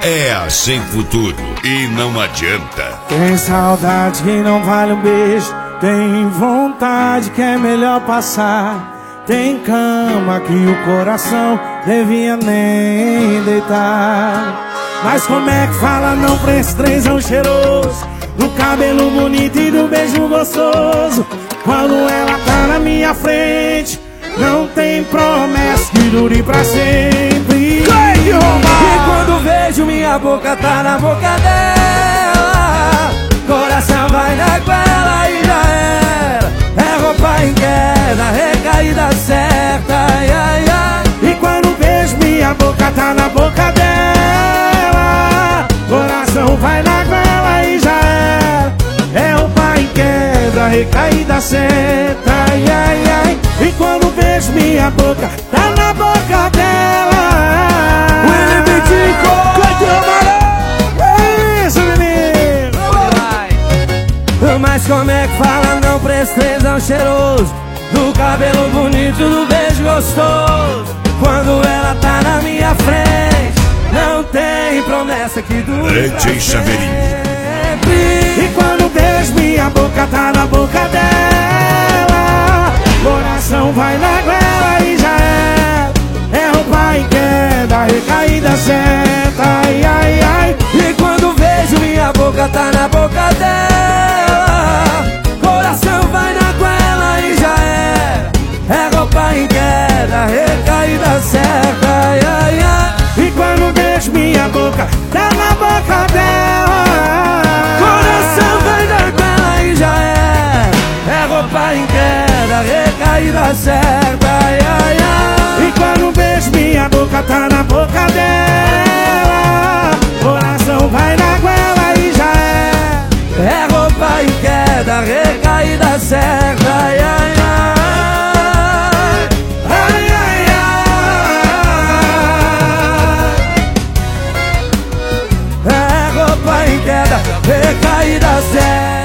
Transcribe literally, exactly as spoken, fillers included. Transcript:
É assim futuro e não adianta. Tem saudade que não vale um beijo, tem vontade que é melhor passar, tem cama que o coração devia nem deitar. Mas como é que fala não pra esse trenzão cheiroso, do cabelo bonito e do beijo gostoso? Quando ela tá na minha frente, não tem promessa que dure pra sempre. E quando vejo minha boca tá na boca dela, coração vai na goela e já era. É roupa em queda, recaída certa, ai, ai, ai. E quando vejo minha boca tá na boca dela, coração vai na goela e já era. É roupa em queda, recaída certa, ai, ai, ai. E quando vejo minha boca tá na boca dela, é isso, menino. Mas como é que fala não pra esse trenzão cheiroso, do cabelo bonito, do beijo gostoso? Quando ela tá na minha frente, não tem promessa que dure pra sempre. E quando beijo minha boca tá na boca dela, coração vai na goela e já é. É roupa em queda, recaída certa, ai, ai, ai. E quando vejo minha boca tá na boca dela, coração vai na goela e já é. É roupa em queda, recaída certa, ai, ai, ai. E quando vejo minha boca tá na boca dela, coração vai na goela e já é. É roupa em queda, recaída certa, ai, ai, ai. E quando vejo minha boca tá na boca dela, coração vai na goela e já é. É roupa em queda, recaída certa, ai, ai, ai. Ai, ai, ai. É roupa em queda, recaída certa.